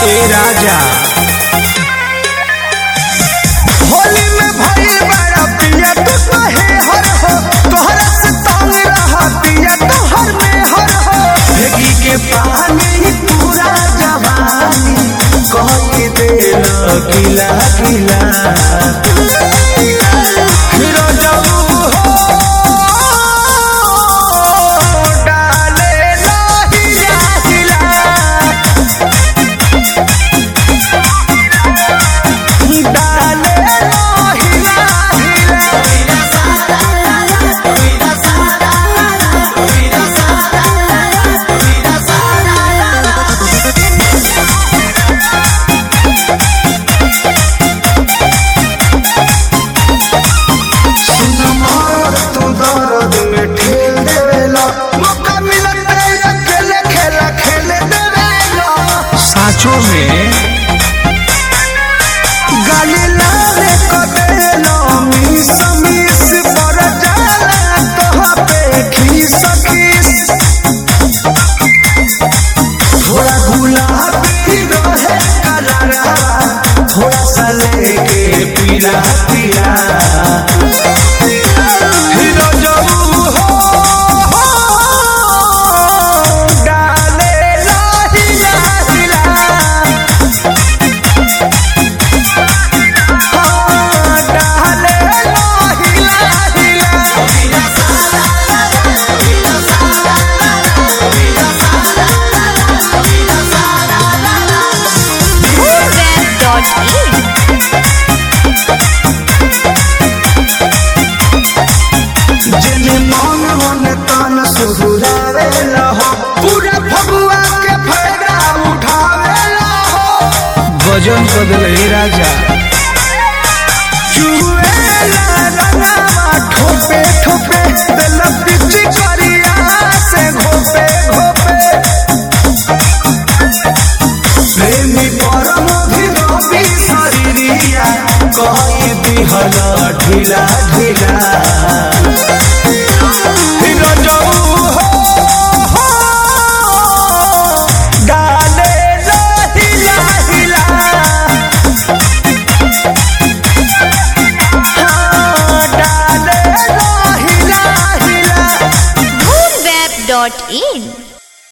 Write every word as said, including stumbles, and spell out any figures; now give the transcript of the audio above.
ए राजा होली में भइल बड़ा पिया तू कहे हर हो तोहरा से तंग रहा पिया तोहर में हर हो भेगी के पानी पूरा जवानी कह के देला किला किला हिरो जाऊ हो डाले लाहिया हिला डाले लाहिया तू दर्द में ठेल देवेला मौका मिलत अकेले खेला खेले देवेला साचो में गाली लाले कदेला मिस मिस पर जाला कहाँ पे खीस खीस थोड़ा गुलाबी रहे कलरा थोड़ा सा लेके पीला पीला हिरो जाऊ हो डाले लाहिया हिला डाले लाहिया हिला web dot in जेने मन मन तन सुहुरावे लहो पूरा फगुआ के फायदा उठावे लहो गजन कर दिल ए राजा चुएला रंगावा ठोपे ठोपे दिल पिची करिया से घोपे घोपे प्रेमी परम धीरबी शरीरिया कहीं दिहला ढीला ढीला हिरो जाऊ हो डाले लाहिया हिला डाले लाहिया हिला web dot in